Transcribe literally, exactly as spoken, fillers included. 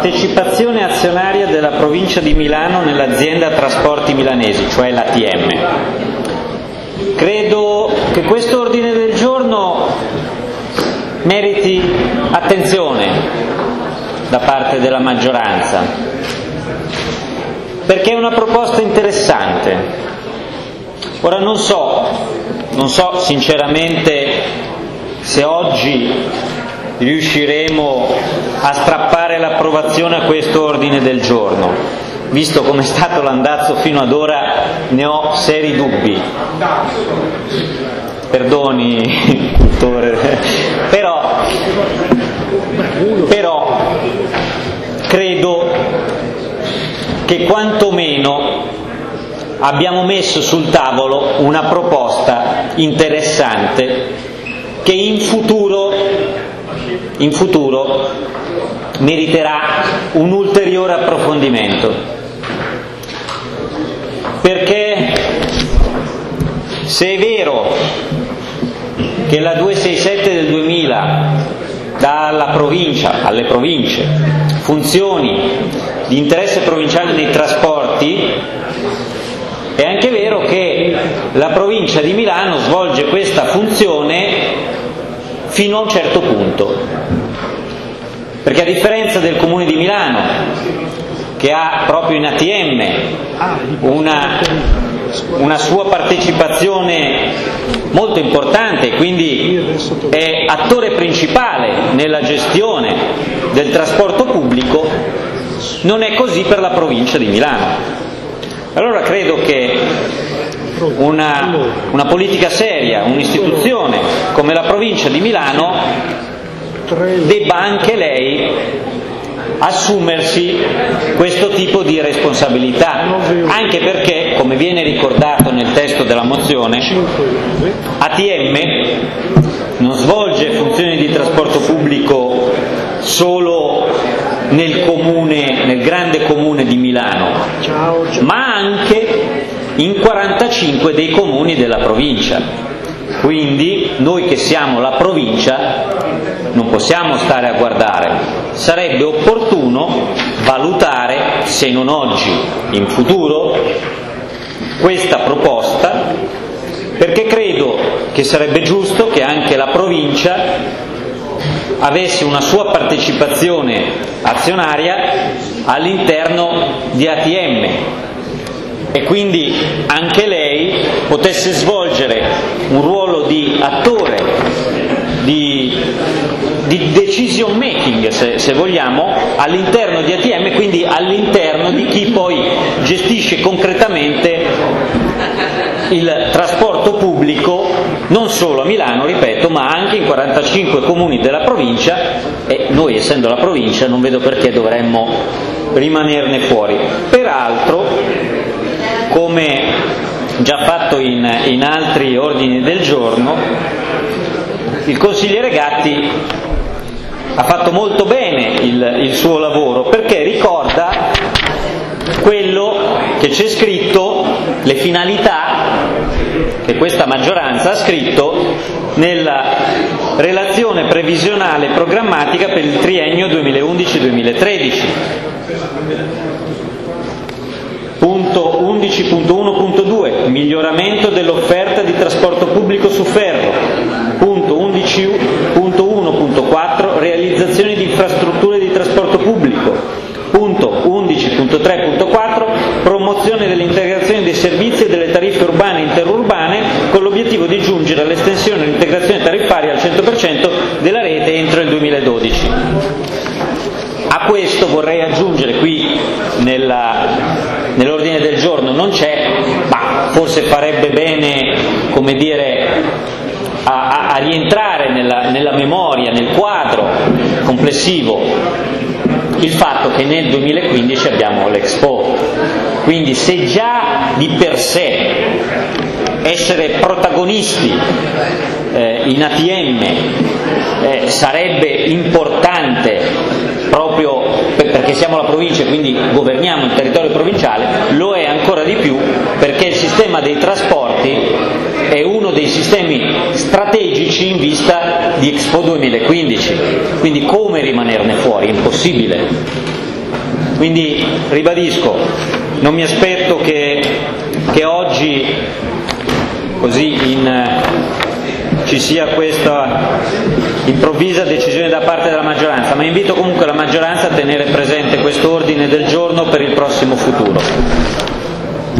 partecipazione azionaria della provincia di Milano nell'azienda Trasporti Milanesi, cioè l'A T M. Credo che questo ordine del giorno meriti attenzione da parte della maggioranza, perché è una proposta interessante. Ora non so, non so sinceramente se oggi riusciremo a strappare l'approvazione a questo ordine del giorno. Visto come è stato l'andazzo fino ad ora, ne ho seri dubbi. Perdoni, dottore, però, però credo che quantomeno abbiamo messo sul tavolo una proposta interessante che in futuro, in futuro meriterà un ulteriore approfondimento. Perché se è vero che la duecentosessantasette del duemila dà alla provincia, alle province, funzioni di interesse provinciale nei trasporti, è anche vero che la provincia di Milano svolge questa funzione fino a un certo punto, perché a differenza del Comune di Milano, che ha proprio in A T M una, una sua partecipazione molto importante, quindi è attore principale nella gestione del trasporto pubblico, non è così per la provincia di Milano. Allora credo che una, una politica seria, un'istituzione come la provincia di Milano debba anche lei assumersi questo tipo di responsabilità, anche perché, come viene ricordato nel testo della mozione, A T M non svolge funzioni di trasporto pubblico solo nel comune, nel grande comune di Milano, ma anche in quarantacinque dei comuni della provincia. Quindi noi che siamo la provincia non possiamo stare a guardare, sarebbe opportuno valutare, se non oggi, in futuro, questa proposta, perché credo che sarebbe giusto che anche la provincia avesse una sua partecipazione azionaria all'interno di A T M e quindi anche lei potesse svolgere un ruolo di attore, di, di decision making, se, se vogliamo, all'interno di A T M, quindi all'interno di chi poi gestisce concretamente il trasporto pubblico non solo a Milano, ripeto, ma anche in quarantacinque comuni della provincia, e noi, essendo la provincia, non vedo perché dovremmo rimanerne fuori. Peraltro, come già fatto in, in altri ordini del giorno, il consigliere Gatti ha fatto molto bene il, il suo lavoro, perché ricorda quello che c'è scritto, le finalità che questa maggioranza ha scritto nella relazione previsionale programmatica per il triennio duemilaundici duemilatredici. Punto undici punto uno punto due, miglioramento dell'offerta di trasporto pubblico su ferro. Punto undici punto uno punto quattro, realizzazione di infrastrutture di trasporto pubblico. Punto undici punto tre punto quattro, promozione dell'integrazione dei servizi e delle tariffe urbane e interurbane con l'obiettivo di giungere all'estensione e all'integrazione tariffaria al cento per cento della rete entro il duemiladodici. A questo vorrei aggiungere, qui nella, nell'ordine del giorno non c'è, ma forse farebbe bene, come dire, a, a, a rientrare nella, nella memoria, nel quadro complessivo, il fatto che nel duemilaquindici abbiamo l'Expo. Quindi se già di per sé essere protagonisti eh, in A T M eh, sarebbe importante proprio perché siamo la provincia e quindi governiamo il territorio provinciale, lo è ancora di più perché il sistema dei trasporti è uno dei sistemi strategici in vista di Expo duemilaquindici, quindi come rimanerne fuori? Impossibile. Quindi ribadisco, non mi aspetto che, che oggi così in, ci sia questa improvvisa decisione da parte della maggioranza, ma invito comunque la maggioranza a tenere presente questo ordine del giorno per il prossimo futuro.